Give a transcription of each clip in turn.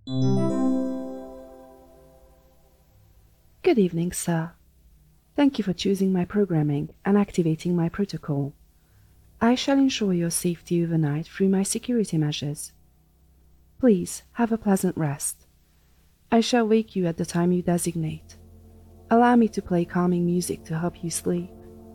Good evening, sir. Thank you for choosing my programming and activating my protocol. I shall ensure your safety overnight through my security measures. Please have a pleasant rest. I shall wake you at the time you designate. Allow me to play calming music to help you sleep.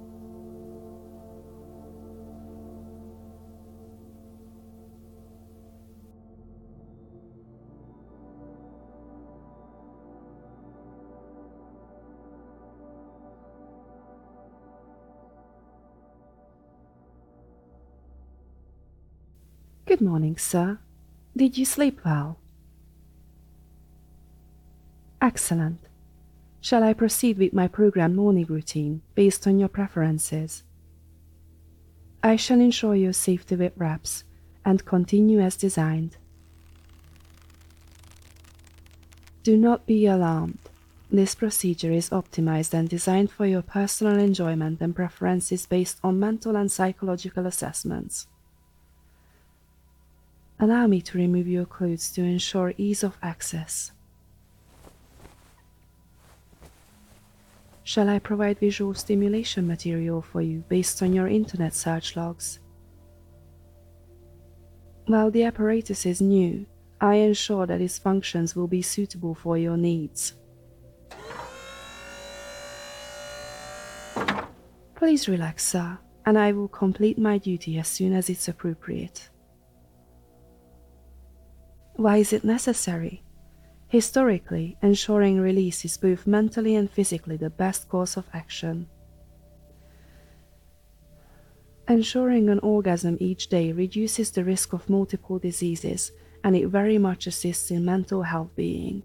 Good morning, sir. Did you sleep well? Excellent. Shall I proceed with my program morning routine based on your preferences? I shall ensure your safety with reps and continue as designed. Do not be alarmed. This procedure is optimized and designed for your personal enjoyment and preferences based on mental and psychological assessments. Allow me to remove your clothes to ensure ease of access. Shall I provide visual stimulation material for you based on your internet search logs? While the apparatus is new, I ensure that its functions will be suitable for your needs. Please relax, sir, and I will complete my duty as soon as it's appropriate. Why is it necessary? Historically, ensuring release is both mentally and physically the best course of action. Ensuring an orgasm each day reduces the risk of multiple diseases, and it very much assists in mental health-being.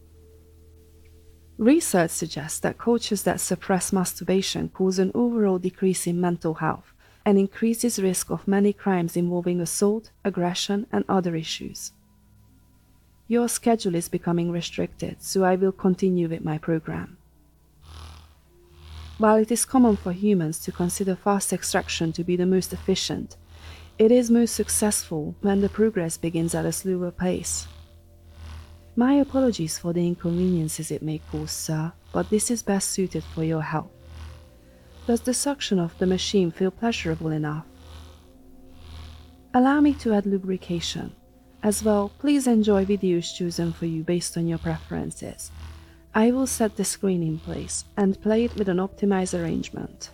Research suggests that cultures that suppress masturbation cause an overall decrease in mental health and increases risk of many crimes involving assault, aggression, and other issues. Your schedule is becoming restricted, so I will continue with my program. While it is common for humans to consider fast extraction to be the most efficient, it is most successful when the progress begins at a slower pace. My apologies for the inconveniences it may cause, sir, but this is best suited for your health. Does the suction of the machine feel pleasurable enough? Allow me to add lubrication. As well, please enjoy videos chosen for you based on your preferences. I will set the screen in place and play it with an optimized arrangement.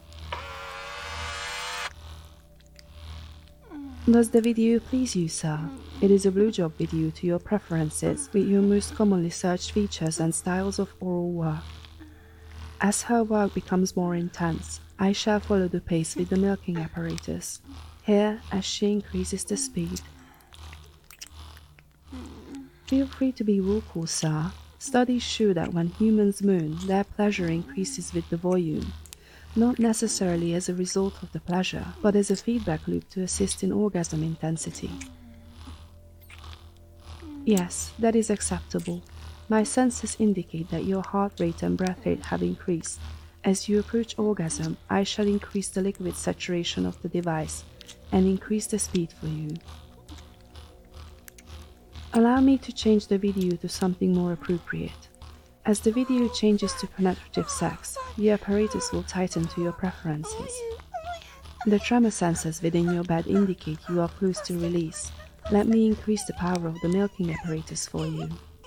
Does the video please you, sir? It is a blowjob video to your preferences with your most commonly searched features and styles of oral work. As her work becomes more intense, I shall follow the pace with the milking apparatus. Here, as she increases the speed. Feel free to be vocal, sir. Studies show that when humans moan, their pleasure increases with the volume, not necessarily as a result of the pleasure, but as a feedback loop to assist in orgasm intensity. Yes, that is acceptable. My senses indicate that your heart rate and breath rate have increased. As you approach orgasm, I shall increase the liquid saturation of the device and increase the speed for you. Allow me to change the video to something more appropriate. As the video changes to penetrative sex, the apparatus will tighten to your preferences. The tremor sensors within your bed indicate you are close to release. Let me increase the power of the milking apparatus for you.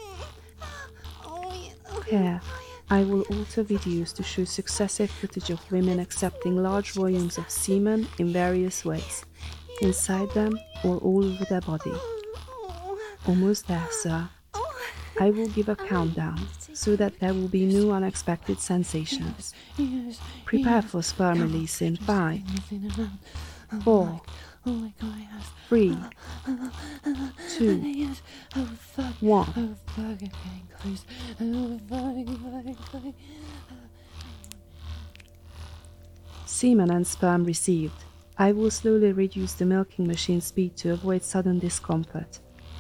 Here, I will alter videos to show successive footage of women accepting large volumes of semen in various ways, inside them or all over their body. Almost there, sir. I will give a countdown, so that there will be no unexpected sensations. Prepare for sperm release in 5, 4, 3, 2, 1. Semen and sperm received. I will slowly reduce the milking machine speed to avoid sudden discomfort.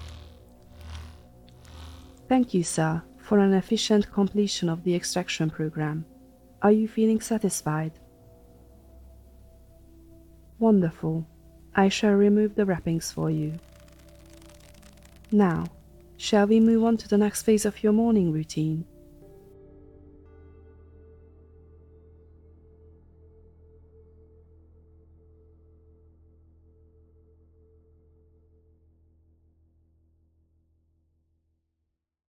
Thank you, sir, for an efficient completion of the extraction program. Are you feeling satisfied? Wonderful. I shall remove the wrappings for you. Now, Shall we move on to the next phase of your morning routine?